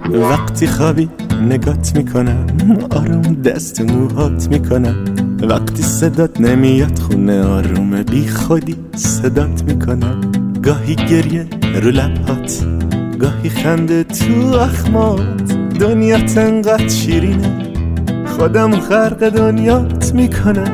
وقتی خوابی نگات میکنم، آروم دست موهات میکنم. وقتی صدات نمیاد خونه آروم بی خودی صدات میکنم. گاهی گریه رو لبهات، گاهی خنده تو اخمات. دنیات انقدر شیرینه خودم خرق دنیات میکنم.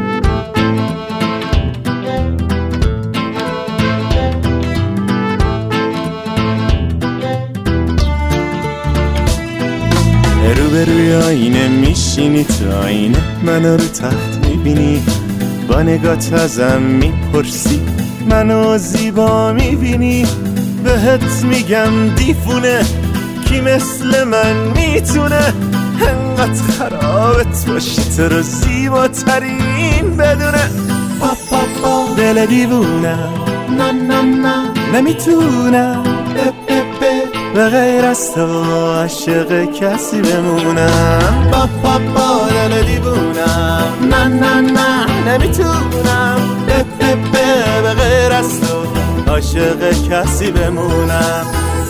روبروی آینه میشینی، تو آینه منو رو تخت میبینی. با نگات ازم میپرسی منو زیبا میبینی. بهت میگم دیفونه کی مثل من میتونه انقدر خرابت باشه تو رو زیباترین بدونه. دل دیوونه نه نه نه نمیتونم به غیر از تو عاشق کسی بمونم. دل دیوونم نه نه نه نمیتونم به غیر از تو عاشق کسی بمونم.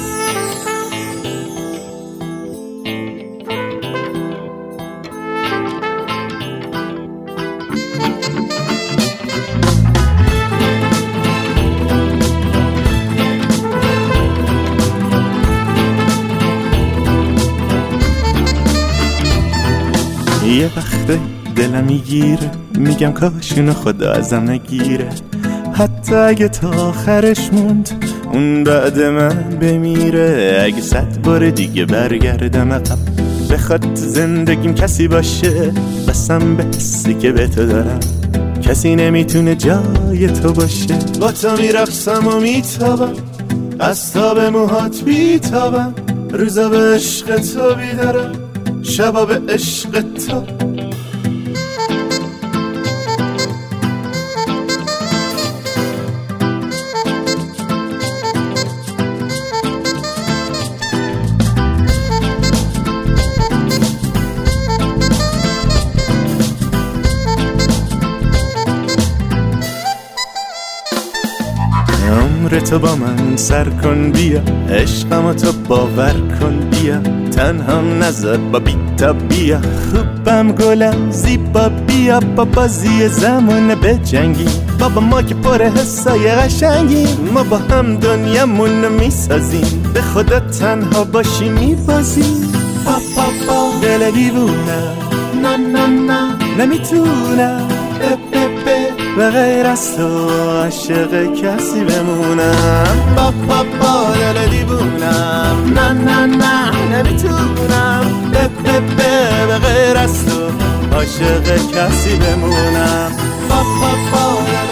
یه وقته دلم میگیره میگم کاشونو خدا ازم نگیره. حتی اگه تا آخرش موند اون بعد من بمیره. اگه 100 بار دیگه برگردم عقب بخواد زندگیم کسی باشه، بسم به حسی که به تو دارم کسی نمیتونه جای تو باشه. با تو میرقصم و میتابم، از تاب موهات بیتابم. روزا به عشق تو بیدارم، شبا به عشق تو. عمر تو با من سر کن بیا، عشقمو تو باور کن بیا. تنهام نذار با بیتا بیا، خوبم گلم زیبا بیا. با بازی زمان بجنگی بابا، ما که پر حسای قشنگی. ما با هم دنیامونو میسازیم، به خدا تنها باشی میبازیم. دل دیوونه نه نه نه نمیتونم به غیر از تو عاشق کسی بمونم. دل دیوونم نه نه نه نمیتونم به غیر از تو عاشق کسی بمونم.